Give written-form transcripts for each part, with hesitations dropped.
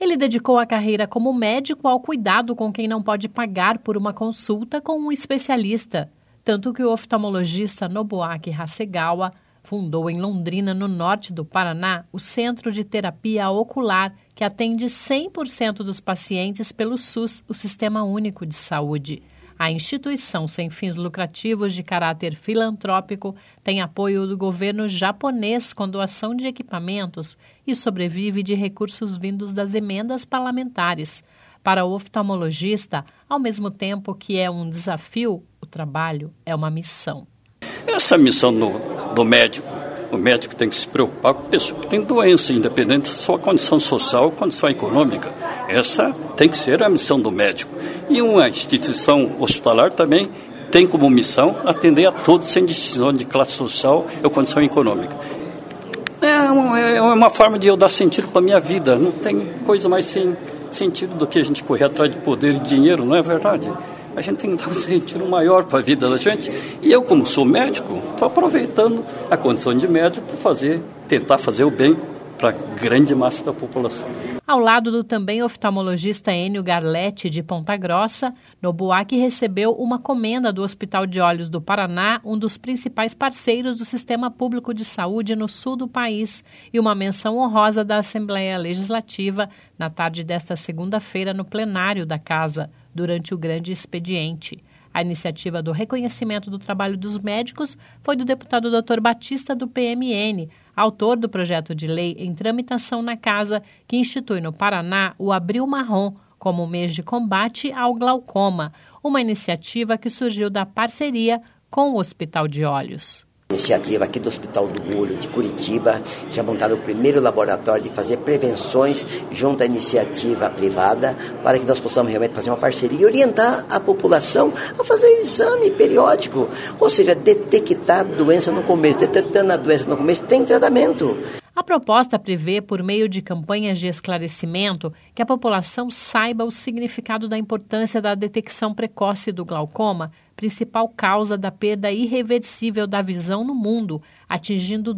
Ele dedicou a carreira como médico ao cuidado com quem não pode pagar por uma consulta com um especialista, tanto que o oftalmologista Nobuaki Hasegawa fundou em Londrina, no norte do Paraná, o Centro de Terapia Ocular, que atende 100% dos pacientes pelo SUS, o Sistema Único de Saúde. A instituição sem fins lucrativos de caráter filantrópico tem apoio do governo japonês com doação de equipamentos e sobrevive de recursos vindos das emendas parlamentares. Para o oftalmologista, ao mesmo tempo que é um desafio, o trabalho é uma missão. Essa missão do médico, o médico tem que se preocupar com a pessoa que tem doença, independente da sua condição social ou condição econômica. Essa tem que ser a missão do médico. E uma instituição hospitalar também tem como missão atender a todos sem distinção de classe social ou condição econômica. É uma forma de eu dar sentido para a minha vida. Não tem coisa mais sem sentido do que a gente correr atrás de poder e dinheiro, não é verdade? A gente tem que dar um sentido maior para a vida da gente. E eu, como sou médico, estou aproveitando a condição de médico para tentar fazer o bem para a grande massa da população. Ao lado do também oftalmologista Enio Garletti, de Ponta Grossa, Nobuaki recebeu uma comenda do Hospital de Olhos do Paraná, um dos principais parceiros do Sistema Público de Saúde no sul do país, e uma menção honrosa da Assembleia Legislativa na tarde desta segunda-feira no plenário da Casa, durante o grande expediente. A iniciativa do reconhecimento do trabalho dos médicos foi do deputado Dr. Batista, do PMN, autor do projeto de lei em tramitação na Casa, que institui no Paraná o Abril Marrom como mês de combate ao glaucoma, uma iniciativa que surgiu da parceria com o Hospital de Olhos. Iniciativa aqui do Hospital do Olho de Curitiba, já montaram o primeiro laboratório de fazer prevenções junto à iniciativa privada, para que nós possamos realmente fazer uma parceria e orientar a população a fazer exame periódico, ou seja, detectar a doença no começo. Detectando a doença no começo, tem tratamento. A proposta prevê, por meio de campanhas de esclarecimento, que a população saiba o significado da importância da detecção precoce do glaucoma, principal causa da perda irreversível da visão no mundo, atingindo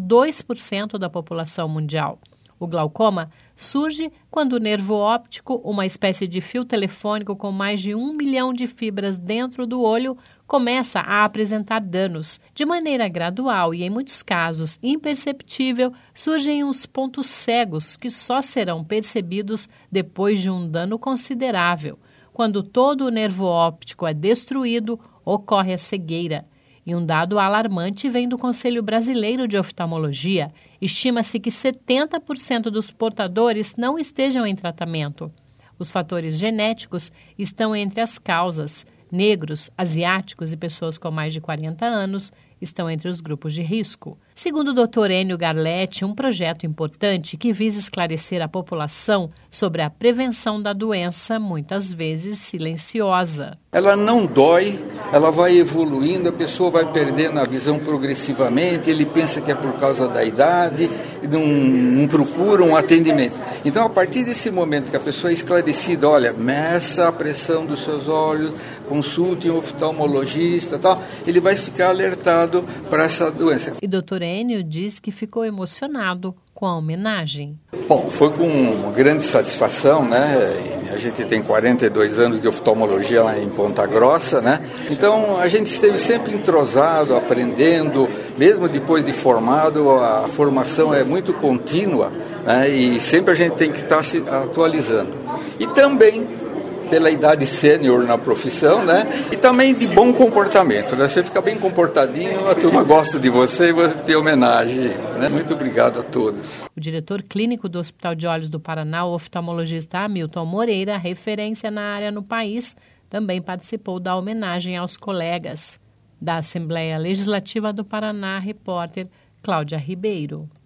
2% da população mundial. O glaucoma surge quando o nervo óptico, uma espécie de fio telefônico com mais de 1 milhão de fibras dentro do olho, começa a apresentar danos. De maneira gradual e, em muitos casos, imperceptível, surgem uns pontos cegos que só serão percebidos depois de um dano considerável. Quando todo o nervo óptico é destruído, ocorre a cegueira. E um dado alarmante vem do Conselho Brasileiro de Oftalmologia. Estima-se que 70% dos portadores não estejam em tratamento. Os fatores genéticos estão entre as causas. Negros, asiáticos e pessoas com mais de 40 anos estão entre os grupos de risco. Segundo o Dr. Enio Garletti, um projeto importante que visa esclarecer a população sobre a prevenção da doença, muitas vezes silenciosa. Ela não dói, ela vai evoluindo, a pessoa vai perdendo a visão progressivamente, ele pensa que é por causa da idade, não procura um atendimento. Então, a partir desse momento que a pessoa é esclarecida, olha, meça a pressão dos seus olhos, consulte um oftalmologista, tal, ele vai ficar alertado para essa doença. E Dr. Enio diz que ficou emocionado com a homenagem. Bom, foi com uma grande satisfação, né? A gente tem 42 anos de oftalmologia lá em Ponta Grossa, né? Então a gente esteve sempre entrosado, aprendendo, mesmo depois de formado, a formação é muito contínua, né? E sempre a gente tem que estar se atualizando. E também pela idade sênior na profissão, né? E também de bom comportamento, né? Você fica bem comportadinho, a turma gosta de você e você tem homenagem, né? Muito obrigado a todos. O diretor clínico do Hospital de Olhos do Paraná, o oftalmologista Hamilton Moreira, referência na área no país, também participou da homenagem aos colegas. Da Assembleia Legislativa do Paraná, repórter Cláudia Ribeiro.